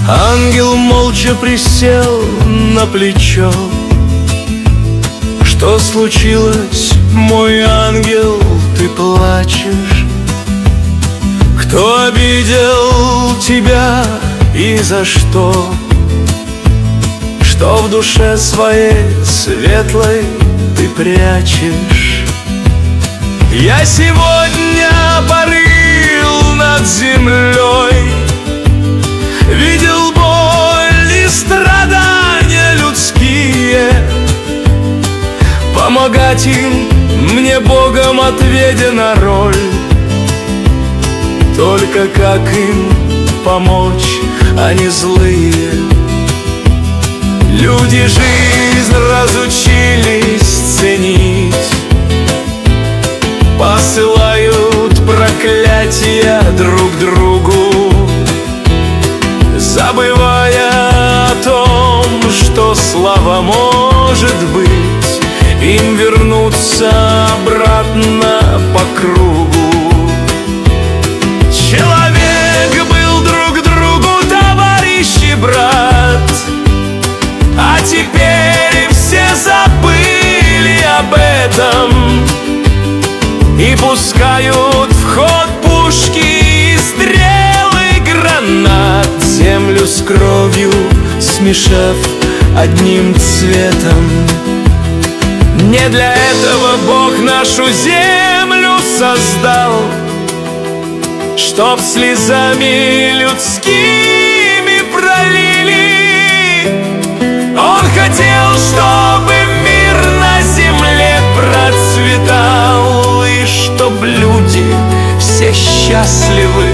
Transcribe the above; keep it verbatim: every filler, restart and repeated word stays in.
Ангел молча присел на плечо. Что случилось, мой ангел, ты плачешь? Кто обидел тебя и за что? Что в душе своей светлой ты прячешь? Я сегодня парил над землей, видел боль и страдания людские. Помогать им мне Богом отведена роль. Только как им помочь, они злые. Люди жизнь разучились ценить, посылают проклятия друг другу, забывая о том, что слава может быть им вернуться обратно по кругу. Человек был друг другу товарищ и брат, а теперь все забыли об этом и пускают в ход пушки и стрелы гранат, землю с кровью смешав одним цветом. Не для этого Бог нашу землю создал, чтоб слезами людскими пролили. Он хотел, чтобы мир на земле процветал, и чтоб люди все счастливы